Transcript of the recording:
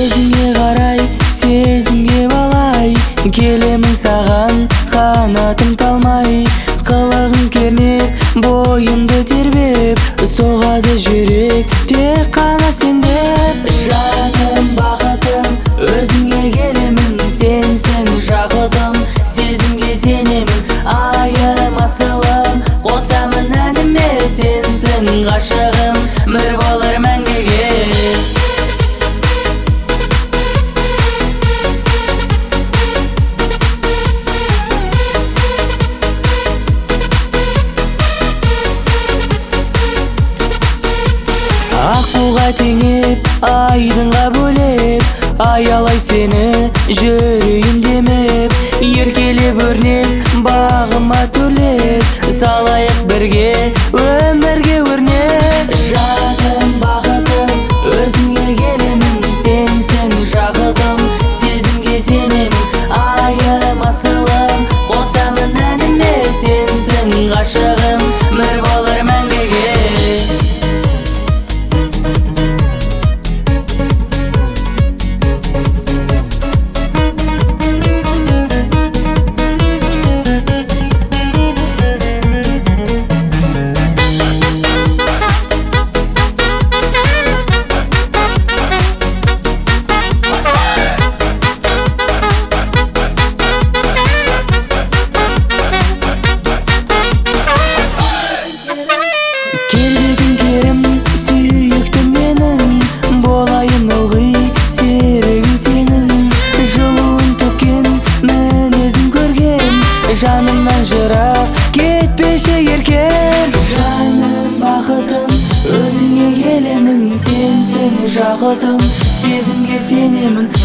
Көзіңе қарай, сезімге балай, келемін саған, қанатым талмай. Қылығың кернеп, бойымды тербеп, соғады жүрек, тек қана сендеп. Жаным, бақытым, өзіңе келемін, сенсің жақұтым, сезімге сенемін. Айым, асылым, қосамын әніме, сенсің ғашығым, бір болар мәңгіге. Аққуға теңеп, айдынға бөлеп, аялай сені жүрейін демеп. Еркелеп өрнеп, бағыма төлеп, салайық бірге, өмірге өрнеп. Жаным, бақытым, өзіңе келемін, сенсің жақұтым, сезімге сенемін. Айым, асылым, қосамын әніме, сенсің ғашығым, бір болар мәңгіге. Келбетің керім, сүйіктім менің, болайын ылғи серігің сенің. Жылуын төккен, мінезін көрген, жанымнан жырақ кетпеші еркем. Жаным, бақытым, өзіңе келемін, сенсің жақұтым, сезімге сенемін.